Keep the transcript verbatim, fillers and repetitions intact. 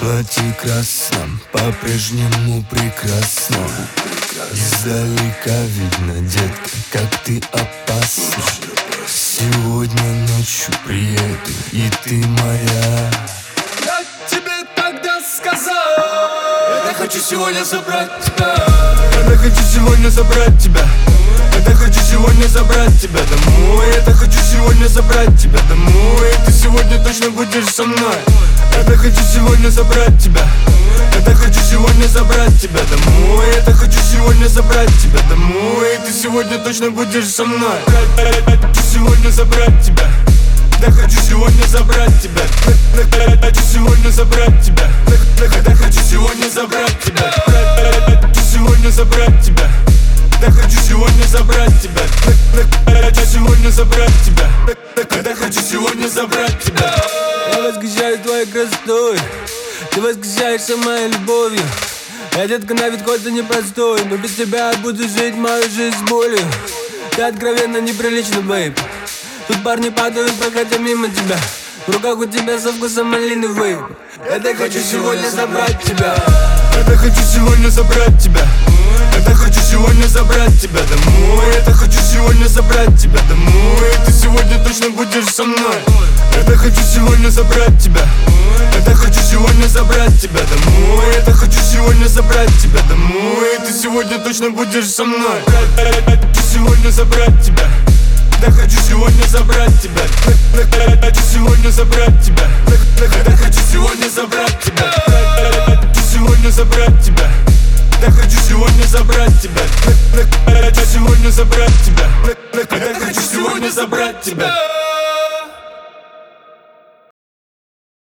платье красном по-прежнему прекрасно. Издалека видно, детка, как ты опасна. Сегодня ночью приеду, и ты моя. Я тебе тогда сказал, я хочу сегодня забрать тебя. Я хочу сегодня забрать тебя. Я хочу сегодня забрать тебя домой. Я хочу сегодня забрать тебя домой. И ты сегодня точно будешь со мной. Я хочу сегодня забрать тебя. Я хочу сегодня забрать тебя домой. Я хочу сегодня забрать тебя домой. И ты сегодня точно будешь со мной. Я хочу сегодня забрать тебя. Я хочу сегодня забрать тебя. Я хочу сегодня забрать тебя. Я хочу сегодня забрать тебя. Я хочу сегодня забрать тебя. Я хочу сегодня забрать тебя. Я хочу сегодня забрать тебя. Я хочу сегодня забрать тебя. Я восхищаюсь твоей красотой, ты восхищаешься моей любовью. Я, детка, на вид хоть и непростой, но без тебя я буду жить мою жизнь с болью. Ты откровенно неприлично, бейб. Тут парни падают, проходя мимо тебя. В руках у тебя со вкусом малины, вейп. Я хочу сегодня забрать тебя. Я хочу сегодня забрать тебя. Я хочу сегодня забрать тебя домой. Я хочу сегодня забрать тебя домой. И ты сегодня точно будешь со мной. Я хочу сегодня забрать тебя. Я хочу сегодня забрать тебя домой. Я хочу сегодня забрать тебя домой. И ты сегодня точно будешь со мной. Я хочу сегодня забрать тебя. Я хочу сегодня забрать тебя. Я хочу сегодня забрать тебя. Я хочу сегодня забрать тебя. Я хочу сегодня забрать тебя. Я хочу сегодня забрать тебя. Я хочу сегодня забрать тебя. Я хочу сегодня забрать тебя.